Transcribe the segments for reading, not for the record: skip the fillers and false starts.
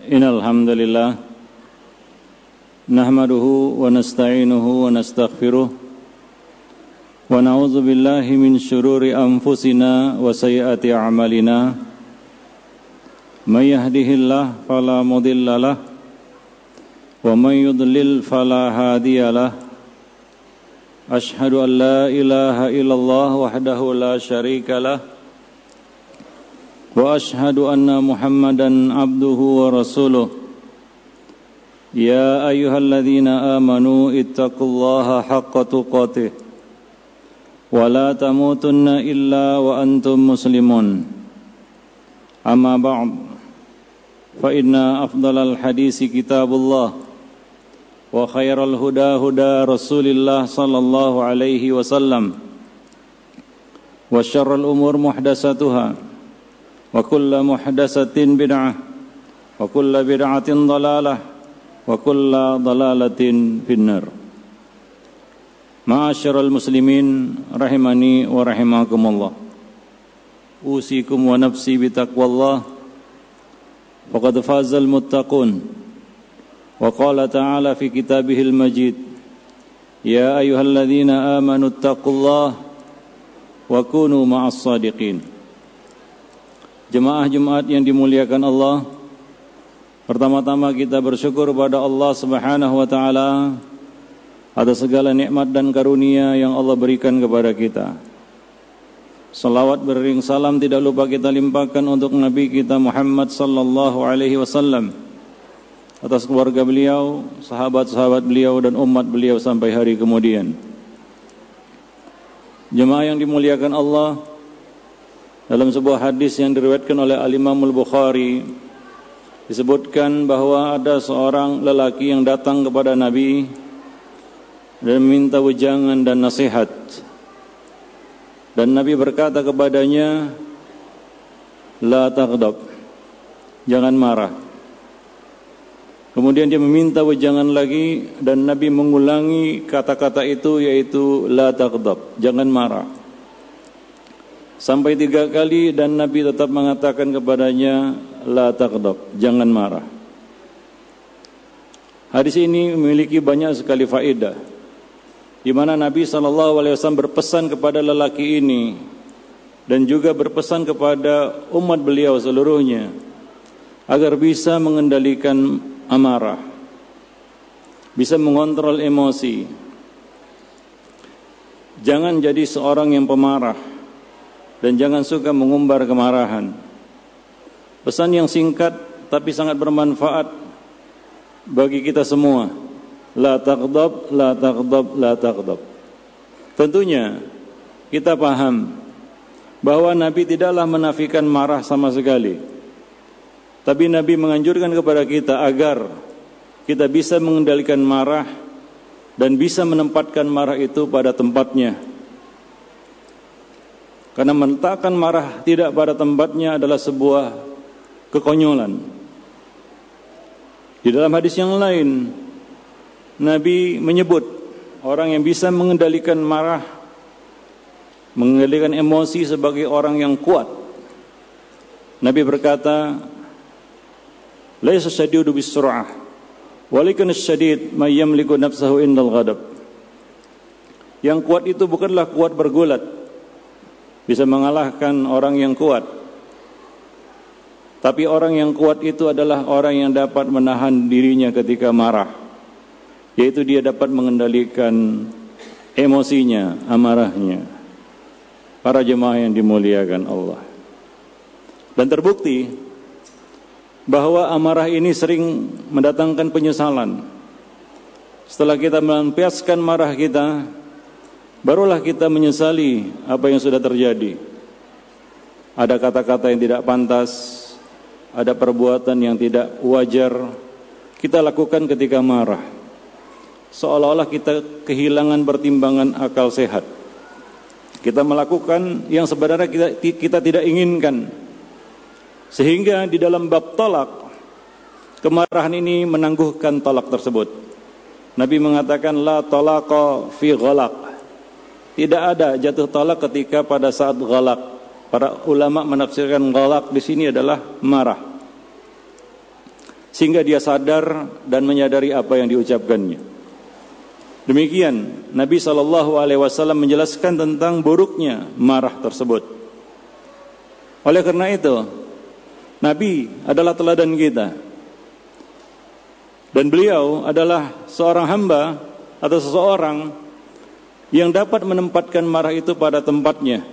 Innal hamdalillah nahmaduhu wa nasta'inuhu wa nastaghfiruh wa na'udzu billahi min syururi anfusina wa sayyiati a'malina may yahdihillahu fala mudhillalah wa may yudlil fala hadiyalah asyhadu an la ilaha illallah wahdahu la syarikalah wa ashhadu anna Muhammadan abduhu wa rasuluh ya ayyuhalladzina amanu ittaqullaha haqqa tuqatih wa la tamutunna illa wa antum muslimun amma ba'd fa inna afdalal hadisi kitabullah wa khairal huda huda rasulillah sallallahu alaihi wasallam wa syarrul umur muhdatsatuha wa kullu muhdatsatin bid'ah wa kullu bid'atin dhalalah wa kullu dhalalatin finnar. Ma'asyiral muslimin rahimani wa rahimakumullah. Usikum wa nafsi bitaqwallah. Faqad fazal muttaqun. Wa qala ta'ala fi kitabihil majid. Ya ayyuhalladzina amanu ittaqullaha wa kunu ma'as shadiqin. Jemaah Jumat yang dimuliakan Allah, pertama-tama kita bersyukur pada Allah Subhanahu wa taala atas segala nikmat dan karunia yang Allah berikan kepada kita. Salawat beriring salam tidak lupa kita limpahkan untuk Nabi kita Muhammad sallallahu alaihi wasallam, atas keluarga beliau, sahabat-sahabat beliau dan umat beliau sampai hari kemudian. Jemaah yang dimuliakan Allah, dalam sebuah hadis yang diriwayatkan oleh Al-Imam Al-Bukhari disebutkan bahwa ada seorang lelaki yang datang kepada Nabi dan minta wejangan dan nasihat. Dan Nabi berkata kepadanya, la taghdab, jangan marah. Kemudian dia meminta wejangan lagi dan Nabi mengulangi kata-kata itu, yaitu la taghdab, jangan marah. Sampai 3 kali dan Nabi tetap mengatakan kepadanya, la taghdab, jangan marah. Hadis ini memiliki banyak sekali faedah, di mana Nabi SAW berpesan kepada lelaki ini dan juga berpesan kepada umat beliau seluruhnya agar bisa mengendalikan amarah, bisa mengontrol emosi. Jangan jadi seorang yang pemarah dan jangan suka mengumbar kemarahan. Pesan yang singkat tapi sangat bermanfaat bagi kita semua. La taghdab, la taghdab, la taghdab. Tentunya kita paham bahwa Nabi tidaklah menafikan marah sama sekali. Tapi Nabi menganjurkan kepada kita agar kita bisa mengendalikan marah dan bisa menempatkan marah itu pada tempatnya. Karena meletakkan marah tidak pada tempatnya adalah sebuah kekonyolan. Di dalam hadis yang lain, Nabi menyebut orang yang bisa mengendalikan marah, mengendalikan emosi sebagai orang yang kuat. Nabi berkata, laisa syadidu bisur'ah, walakin asyadid may yamliku nafsahu indal ghadab. Yang kuat itu bukanlah kuat bergulat, bisa mengalahkan orang yang kuat. Tapi orang yang kuat itu adalah orang yang dapat menahan dirinya ketika marah, yaitu dia dapat mengendalikan emosinya, amarahnya. Para jemaah yang dimuliakan Allah. Dan terbukti bahwa amarah ini sering mendatangkan penyesalan. Setelah kita melampiaskan marah kita, barulah kita menyesali apa yang sudah terjadi. Ada kata-kata yang tidak pantas, ada perbuatan yang tidak wajar kita lakukan ketika marah. Seolah-olah kita kehilangan pertimbangan akal sehat. Kita melakukan yang sebenarnya kita tidak inginkan. Sehingga di dalam bab talak, kemarahan ini menangguhkan talak tersebut. Nabi mengatakan la talaqa fi ghalaq. Tidak ada jatuh talak ketika pada saat ghalaq. Para ulama menafsirkan ghalaq di sini adalah marah. sehingga dia sadar dan menyadari apa yang diucapkannya. Demikian Nabi SAW menjelaskan tentang buruknya marah tersebut. Oleh karena itu, Nabi adalah teladan kita, dan beliau adalah seorang hamba atau seseorang yang dapat menempatkan marah itu pada tempatnya.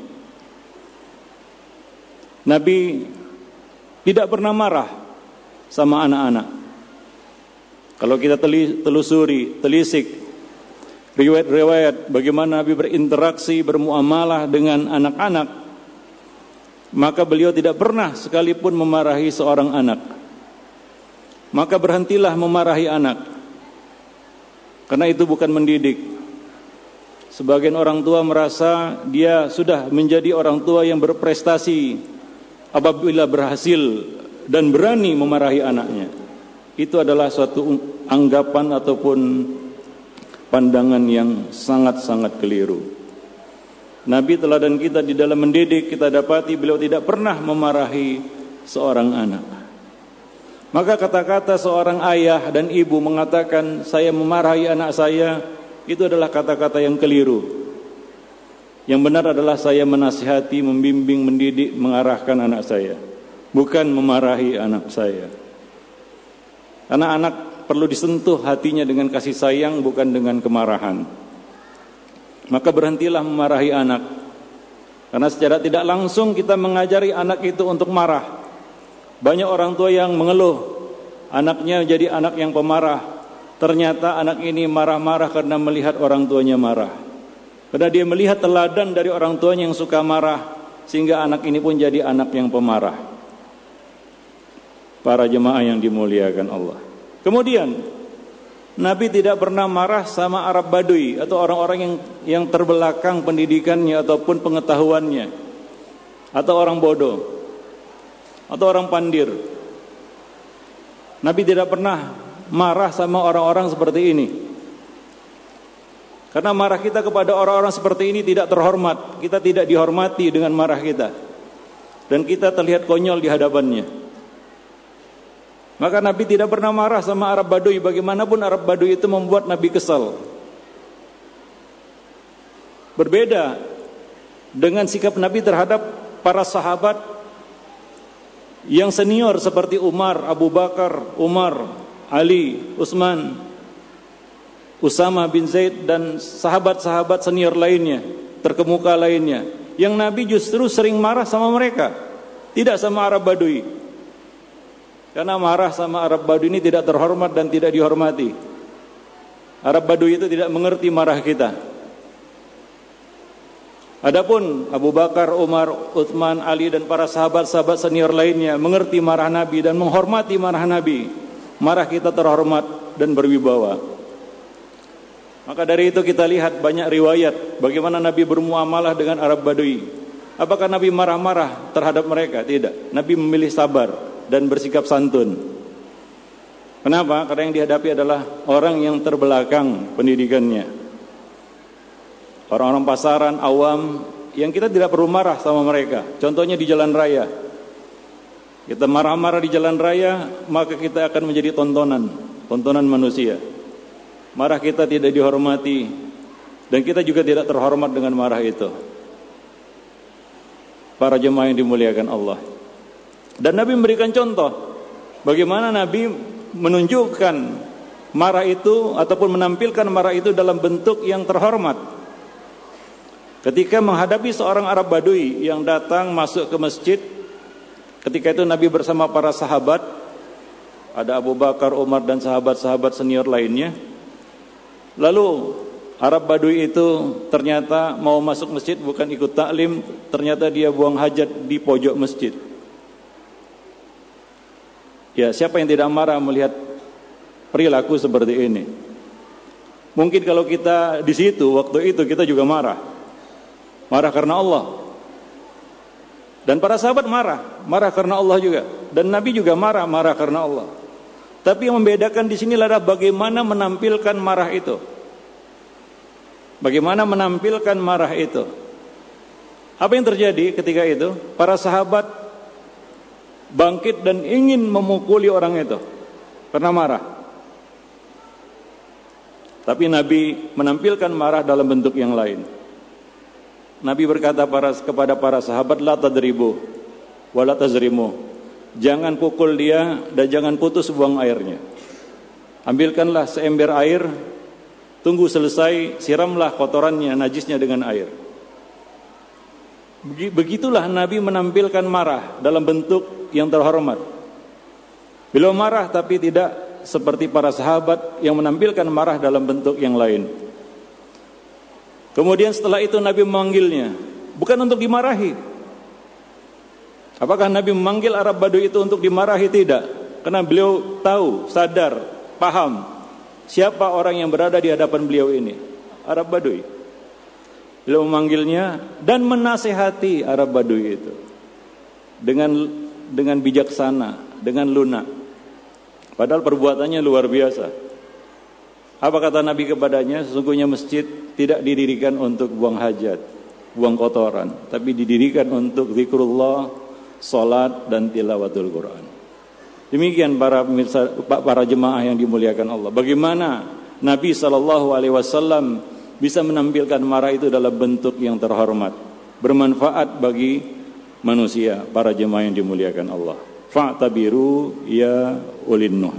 Nabi tidak pernah marah sama anak-anak. Kalau kita telisik riwayat-riwayat bagaimana Nabi berinteraksi, bermuamalah dengan anak-anak, maka beliau tidak pernah sekalipun memarahi seorang anak. Maka berhentilah memarahi anak, karena itu bukan mendidik. Sebagian orang tua merasa dia sudah menjadi orang tua yang berprestasi apabila berhasil dan berani memarahi anaknya. Itu adalah suatu anggapan ataupun pandangan yang sangat-sangat keliru. Nabi teladan kita di dalam mendidik, kita dapati beliau tidak pernah memarahi seorang anak. Maka kata-kata seorang ayah dan ibu mengatakan saya memarahi anak saya, itu adalah kata-kata yang keliru. Yang benar adalah saya menasihati, membimbing, mendidik, mengarahkan anak saya, bukan memarahi anak saya. Karena anak perlu disentuh hatinya dengan kasih sayang, bukan dengan kemarahan. Maka berhentilah memarahi anak, karena secara tidak langsung kita mengajari anak itu untuk marah. Banyak orang tua yang mengeluh anaknya jadi anak yang pemarah. Ternyata anak ini marah-marah karena melihat orang tuanya marah, karena dia melihat teladan dari orang tuanya yang suka marah, sehingga anak ini pun jadi anak yang pemarah. Para jemaah yang dimuliakan Allah. Kemudian Nabi tidak pernah marah sama Arab Badui atau orang-orang yang terbelakang pendidikannya ataupun pengetahuannya, atau orang bodoh atau orang pandir. Nabi tidak pernah marah sama orang-orang seperti ini, karena marah kita kepada orang-orang seperti ini tidak terhormat. Kita tidak dihormati dengan marah kita, dan kita terlihat konyol di hadapannya. Maka Nabi tidak pernah marah sama Arab Badui. Bagaimanapun Arab Badui itu membuat Nabi kesal. Berbeda dengan sikap Nabi terhadap para sahabat yang senior seperti Umar, Abu Bakar, Umar, Ali, Utsman, Usama bin Zaid, dan sahabat-sahabat senior lainnya, terkemuka lainnya, yang Nabi justru sering marah sama mereka, tidak sama Arab Badui. Karena marah sama Arab Badui ini tidak terhormat dan tidak dihormati. Arab Badui itu tidak mengerti marah kita. Adapun Abu Bakar, Umar, Utsman, Ali, dan para sahabat-sahabat senior lainnya mengerti marah Nabi dan menghormati marah Nabi. Marah kita terhormat dan berwibawa. Maka dari itu kita lihat banyak riwayat bagaimana Nabi bermuamalah dengan Arab Badui. Apakah Nabi marah-marah terhadap mereka? Tidak. Nabi memilih sabar dan bersikap santun. Kenapa? Karena yang dihadapi adalah orang yang terbelakang pendidikannya, orang-orang pasaran, awam, yang kita tidak perlu marah sama mereka. Contohnya di jalan raya, kita marah-marah di jalan raya, maka kita akan menjadi tontonan manusia. Marah kita tidak dihormati, dan kita juga tidak terhormat dengan marah itu. Para jemaah yang dimuliakan Allah. Dan Nabi memberikan contoh bagaimana Nabi menunjukkan marah itu ataupun menampilkan marah itu dalam bentuk yang terhormat. Ketika menghadapi seorang Arab Badui yang datang masuk ke masjid, ketika itu Nabi bersama para sahabat, ada Abu Bakar, Umar, dan sahabat-sahabat senior lainnya. Lalu Arab Badui itu ternyata mau masuk masjid, bukan ikut taklim, ternyata dia buang hajat di pojok masjid. Ya, siapa yang tidak marah melihat perilaku seperti ini? Mungkin kalau kita di situ waktu itu kita juga marah karena Allah. Dan para sahabat marah karena Allah juga. Dan Nabi juga marah karena Allah. Tapi yang membedakan di sini adalah bagaimana menampilkan marah itu. Bagaimana menampilkan marah itu? Apa yang terjadi ketika itu? Para sahabat bangkit dan ingin memukuli orang itu. Pernah marah. Tapi Nabi menampilkan marah dalam bentuk yang lain. Nabi berkata kepada para sahabat, la tadribu wa la tazrimu. Jangan pukul dia dan jangan putus buang airnya. Ambilkanlah seember air, tunggu selesai, siramlah kotorannya, najisnya dengan air. Begitulah Nabi menampilkan marah dalam bentuk yang terhormat. Beliau marah tapi tidak seperti para sahabat yang menampilkan marah dalam bentuk yang lain. Kemudian setelah itu Nabi memanggilnya, bukan untuk dimarahi. Apakah Nabi memanggil Arab Badui itu untuk dimarahi? Tidak. Karena beliau tahu, sadar, paham siapa orang yang berada di hadapan beliau ini. Arab Badui. Beliau memanggilnya dan menasihati Arab Badui itu dengan bijaksana, dengan lunak. Padahal perbuatannya luar biasa. Apa kata Nabi kepadanya? Sesungguhnya masjid tidak didirikan untuk buang hajat, buang kotoran, tapi didirikan untuk zikrullah, salat dan tilawatul Quran. Demikian para jemaah yang dimuliakan Allah. Bagaimana Nabi SAW bisa menampilkan marah itu dalam bentuk yang terhormat, bermanfaat bagi manusia, para jemaah yang dimuliakan Allah. Fa'tabiru ya ulin nuh.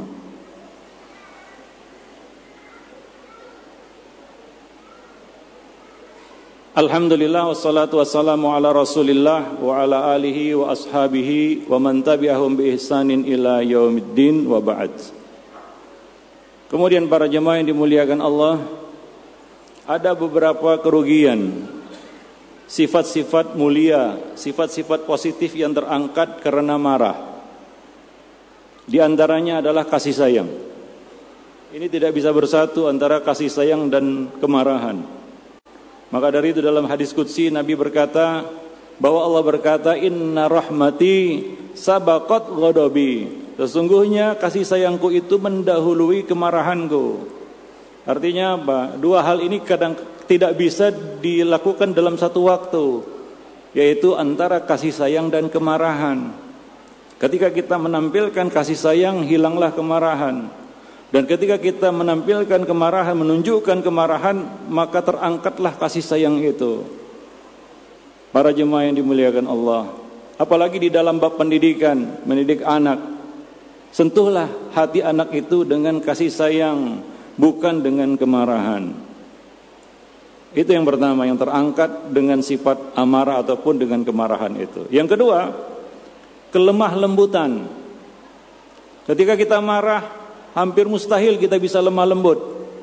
Alhamdulillah wassalatu wassalamu ala Rasulillah wa ala alihi wa ashabihi wa man tabi'ahum bi ihsanin ila yaumiddin wa ba'd. Kemudian para jemaah yang dimuliakan Allah, ada beberapa kerugian, sifat-sifat mulia, sifat-sifat positif yang terangkat karena marah. Di antaranya adalah kasih sayang. Ini tidak bisa bersatu antara kasih sayang dan kemarahan. Maka dari itu dalam hadis qudsi Nabi berkata bahwa Allah berkata, inna rahmati sabaqat ghadabi. Sesungguhnya kasih sayangku itu mendahului kemarahanku. Artinya apa? Dua hal ini kadang tidak bisa dilakukan dalam satu waktu, yaitu antara kasih sayang dan kemarahan. Ketika kita menampilkan kasih sayang, hilanglah kemarahan. Dan ketika kita menampilkan kemarahan, menunjukkan kemarahan, maka terangkatlah kasih sayang itu. Para jemaah yang dimuliakan Allah, apalagi di dalam bab pendidikan, mendidik anak, sentuhlah hati anak itu dengan kasih sayang, bukan dengan kemarahan. Itu yang pertama, yang terangkat dengan sifat amarah ataupun dengan kemarahan itu. Yang kedua, kelemah lembutan. Ketika kita marah, hampir mustahil kita bisa lemah lembut.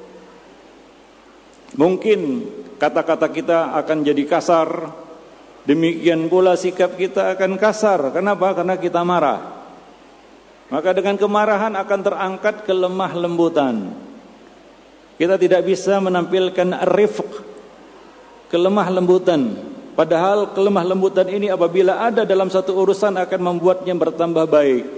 Mungkin kata-kata kita akan jadi kasar, demikian pula sikap kita akan kasar. Kenapa? Karena kita marah. Maka dengan kemarahan akan terangkat kelemah lembutan. Kita tidak bisa menampilkan rifq, kelemah lembutan. Padahal kelemah lembutan ini apabila ada dalam satu urusan akan membuatnya bertambah baik.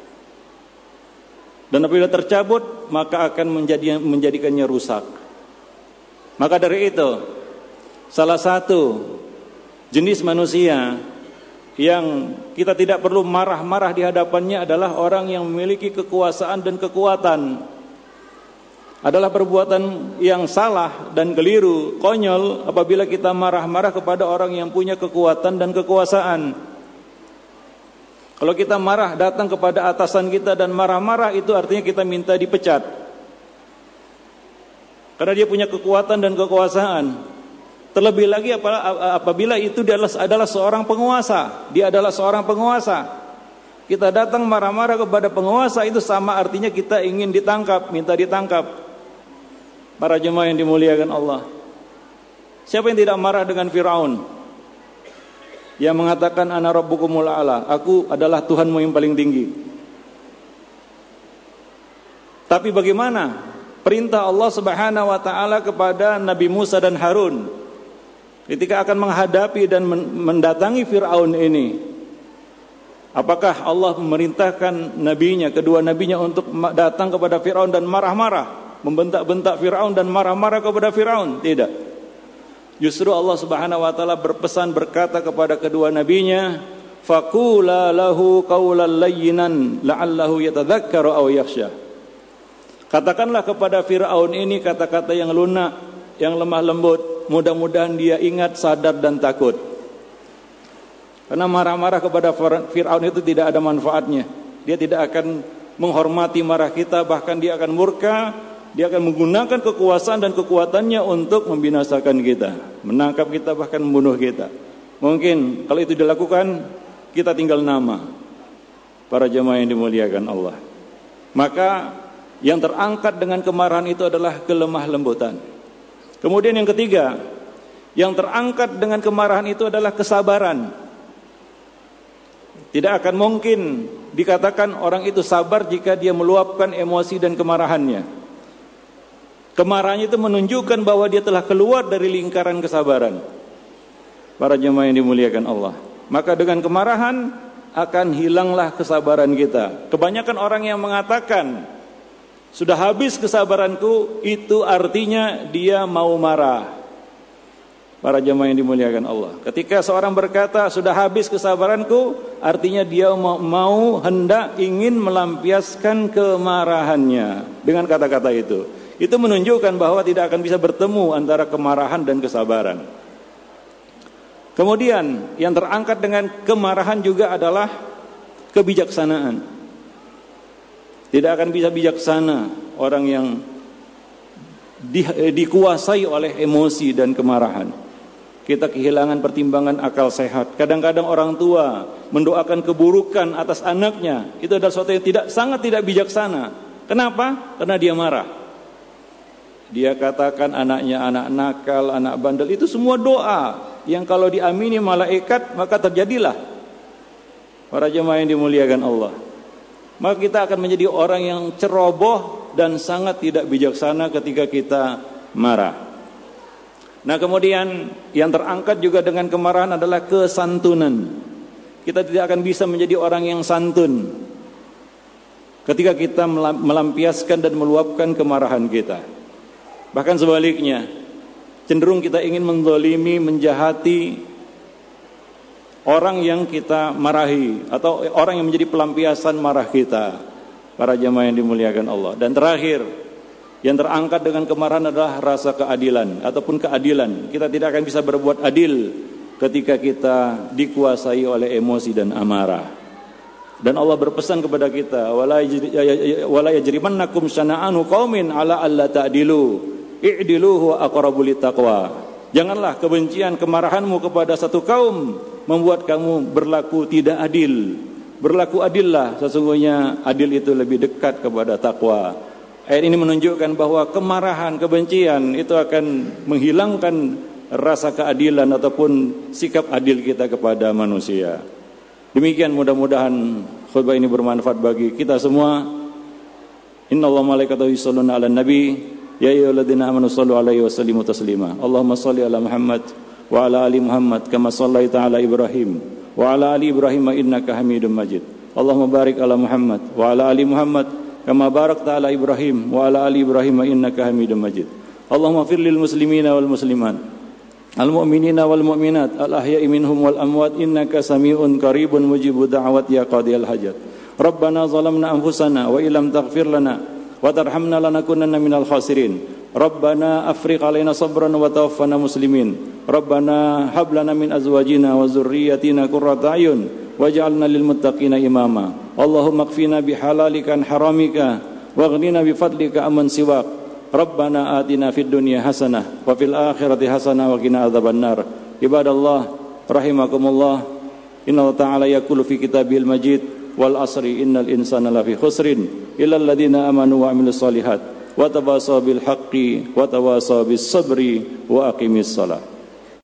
Dan apabila tercabut, maka akan menjadikannya rusak. Maka dari itu, salah satu jenis manusia yang kita tidak perlu marah-marah di hadapannya adalah orang yang memiliki kekuasaan dan kekuatan. Adalah perbuatan yang salah dan keliru, konyol apabila kita marah-marah kepada orang yang punya kekuatan dan kekuasaan. Kalau kita marah datang kepada atasan kita dan marah-marah, itu artinya kita minta dipecat. Karena dia punya kekuatan dan kekuasaan. Terlebih lagi apabila itu adalah seorang penguasa. Dia adalah seorang penguasa. Kita datang marah-marah kepada penguasa, itu sama artinya kita ingin ditangkap, minta ditangkap. Para jemaah yang dimuliakan Allah, siapa yang tidak marah dengan Firaun yang mengatakan ana rabbukumul a'la, aku adalah Tuhanmu yang paling tinggi? Tapi bagaimana perintah Allah Subhanahu wa taala kepada Nabi Musa dan Harun ketika akan menghadapi dan mendatangi Firaun ini? Apakah Allah memerintahkan nabinya, kedua nabinya untuk datang kepada Firaun dan marah-marah, membentak-bentak Firaun dan marah-marah kepada Firaun? Tidak. Justru Allah Subhanahu wa taala berpesan, berkata kepada kedua nabinya, faqula lahu qawlan layyinan la'allahu yatadhakkaru aw yakhsha. Katakanlah kepada Fir'aun ini kata-kata yang lunak, yang lemah lembut. Mudah-mudahan dia ingat, sadar dan takut. Karena marah-marah kepada Fir'aun itu tidak ada manfaatnya. Dia tidak akan menghormati marah kita, bahkan dia akan murka. Dia akan menggunakan kekuasaan dan kekuatannya untuk membinasakan kita, menangkap kita, bahkan membunuh kita. Mungkin kalau itu dilakukan, kita tinggal nama. Para jemaah yang dimuliakan Allah. Maka yang terangkat dengan kemarahan itu adalah kelemah lembutan. Kemudian yang ketiga, yang terangkat dengan kemarahan itu adalah kesabaran. Tidak akan mungkin dikatakan orang itu sabar jika dia meluapkan emosi dan kemarahannya. Kemarahannya itu menunjukkan bahwa dia telah keluar dari lingkaran kesabaran. Para jemaah yang dimuliakan Allah. Maka dengan kemarahan akan hilanglah kesabaran kita. Kebanyakan orang yang mengatakan sudah habis kesabaranku, itu artinya dia mau marah. Para jemaah yang dimuliakan Allah. Ketika seorang berkata sudah habis kesabaranku, artinya dia hendak ingin melampiaskan kemarahannya dengan kata-kata itu. Itu menunjukkan bahwa tidak akan bisa bertemu antara kemarahan dan kesabaran. Kemudian yang terangkat dengan kemarahan juga adalah kebijaksanaan. Tidak akan bisa bijaksana orang yang dikuasai oleh emosi dan kemarahan. Kita kehilangan pertimbangan akal sehat. Kadang-kadang orang tua mendoakan keburukan atas anaknya. Itu adalah sesuatu yang sangat tidak bijaksana. Kenapa? Karena dia marah. Dia katakan anaknya anak nakal, anak bandel. Itu semua doa yang kalau diamini malaikat maka terjadilah. Para jemaah yang dimuliakan Allah. Maka kita akan menjadi orang yang ceroboh dan sangat tidak bijaksana ketika kita marah. Nah kemudian yang terangkat juga dengan kemarahan adalah kesantunan. Kita tidak akan bisa menjadi orang yang santun ketika kita melampiaskan dan meluapkan kemarahan kita. Bahkan sebaliknya, cenderung kita ingin menzalimi, menjahati orang yang kita marahi atau orang yang menjadi pelampiasan marah kita. Para jemaah yang dimuliakan Allah. Dan terakhir, yang terangkat dengan kemarahan adalah rasa keadilan ataupun keadilan. Kita tidak akan bisa berbuat adil ketika kita dikuasai oleh emosi dan amarah. Dan Allah berpesan kepada kita, wala yajrimannakum syana'anu qaumin ala alla ta'dilu i'dilu huwa aqrabu littaqwa. Janganlah kebencian, kemarahanmu kepada satu kaum membuat kamu berlaku tidak adil. Berlaku adillah, sesungguhnya adil itu lebih dekat kepada takwa. Ayat ini menunjukkan bahwa kemarahan, kebencian itu akan menghilangkan rasa keadilan ataupun sikap adil kita kepada manusia. Demikian mudah-mudahan khutbah ini bermanfaat bagi kita semua. Innallaha malaikatahu yusholluna 'alan nabi. Ya ayyuhalladzina amanu shallu 'alaihi wa sallimu taslima. Allahumma shalli 'ala Muhammad wa 'ala ali Muhammad kama shallaita 'ala Ibrahim wa 'ala ali Ibrahim innaka Hamidum Majid. Allahumma barik 'ala Muhammad wa 'ala ali Muhammad kama barakta 'ala Ibrahim wa 'ala ali Ibrahim innaka Hamidum Majid. Allahumma fir lil muslimina wal muslimat, al mu'minina wal mu'minat, al ahya'i minhum wal amwat innaka sami'un qaribun mujibud da'wat ya qadiyal hajat. Rabbana zalamna anfusana wa illam taghfir lana wa tarhamna lanakunanna minal khasirin. Rabbana afriq alaina sabran wa tawaffana muslimin. Rabbana hab lana min azwajina wa dzurriyyatina qurrata a'yun waj'alna lil muttaqina imama. Allahumma qfina bihalalika an haramika waghnina bifadlika amman siwak. Rabbana atina fid dunya hasanah wa fil akhirati hasanah wa qina adzabannar. Ibadallah rahimakumullah. Innallaha ta'ala yaqulu fi kitabil majid wal asri innal insana lafi khusrin illal ladzina amanu wa amilus solihat wa tawasaw bil haqqi wa tawasaw bis sabri wa aqimis shalah.